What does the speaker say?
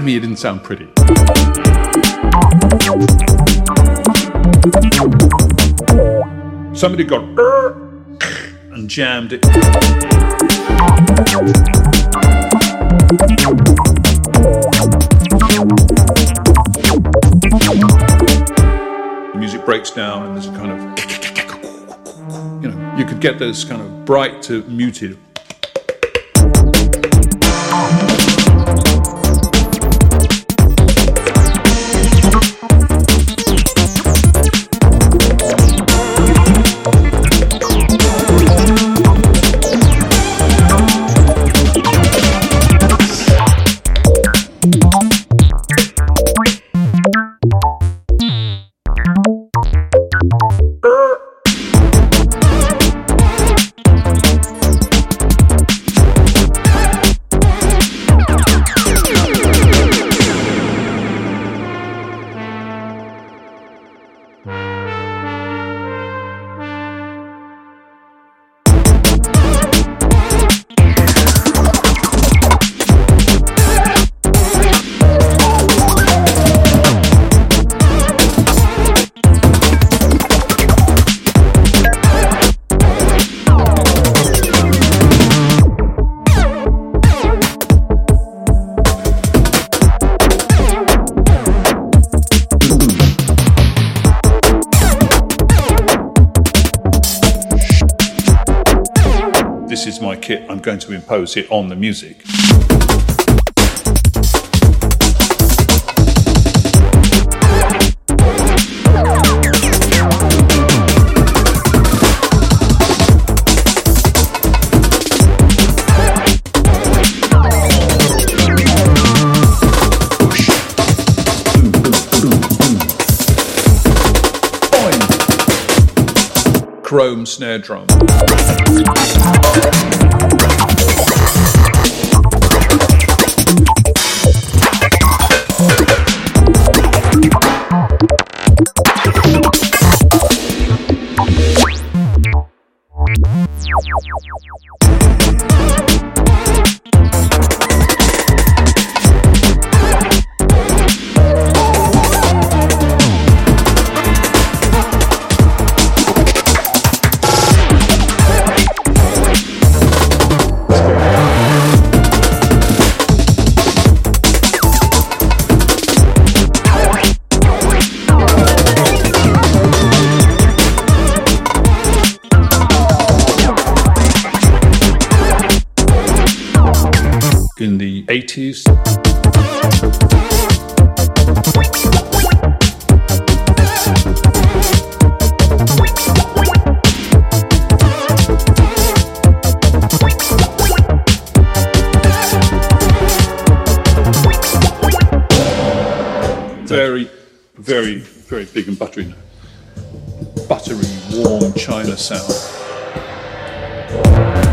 me, it didn't sound pretty. Somebody got and jammed it. The music breaks down and there's a kind of, you could get this kind of bright to muted. This is my kit, I'm going to impose it on the music. Chrome snare drum. In the 80s. Very, very, very big and buttery, warm China sound.